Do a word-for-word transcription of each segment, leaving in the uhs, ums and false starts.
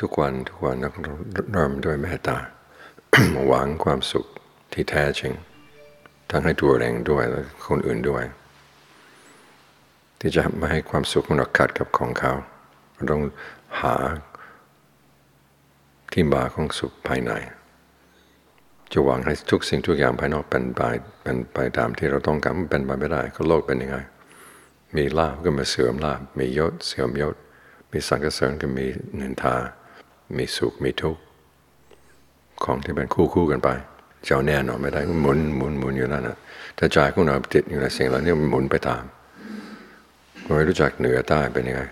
ทุกวันทุกวันเราเริ่มด้วยเมตตา หวังความสุขที่แท้จริงทั้งให้ตัวเองด้วยและคนอื่นด้วยที่จะไม่ให้ความสุขของเราขัดกับของเขาเราต้องหาที่มาของสุขภายในจะหวังให้ทุกสิ่งทุกอย่างภายนอกเป็นไปเป็นไปตามที่เราต้องการมันเป็นไปไม่ได้ก็โลกเป็นยังไงมีลาภก็มาเสื่อมลาภมียศเสื่อมยศมีสรรเสริญก็มีนินทามีสุขมีทุกข์ของที่เป็นคู่คู่กันไปเจ้าแน่นอนไม่ได้หมุนหมุนหมุนอยู่นั่นนะถ้าใจของเราติดอยู่ในสิ่งเหล่านี้มันหมุนไปตามเราไม่รู้จักเหนือใต้เป็นยังไง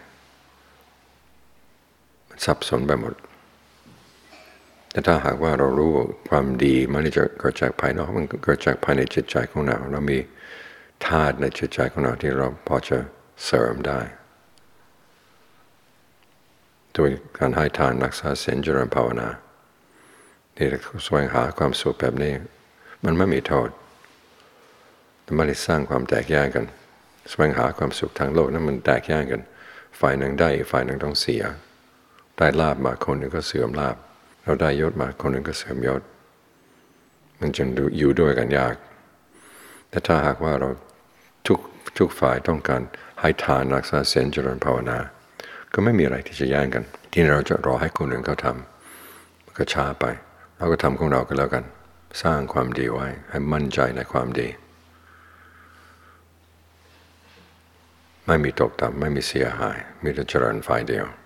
มันสับสนไปหมดแต่ถ้าหากว่าเรารู้ความดีมันไม่จะเกิดจากภายนอกมันเกิดจากภายในจิตใจของเราเรามีธาตุในจิตใจของเราที่เราพอจะเสริมได้โดยการให้ทานรักษาศีลเจริญภาวนาที่เราแสวงหาความสุขแบบนี้มันไม่มีโทษมันไม่ได้สร้างความแตกแยกกันแสวงหาความสุขทางโลกนั้นมันแตกแยกกันฝ่ายหนึ่งได้อีกฝ่ายหนึ่งต้องเสียได้ลาภมาคนหนึ่งก็เสื่อมลาภเราได้ยศมาคนหนึ่งก็เสื่อมยศมันจึงอยู่ด้วยกันยากแต่ถ้าหากว่าเราทุกทุกฝ่ายต้องการให้ทานรักษาศีลเจริญภาวนาก็ไม่มีอะไรที่จะแย่งกันที่เราจะรอให้คนอื่นเขาทำมันก็ช้าไปเราก็ทำของเราก็แล้วกันสร้างความดีไว้ให้มั่นใจในความดีไม่มีตกต่ำไม่มีเสียหายมีแต่เจริญฝ่ายเดียว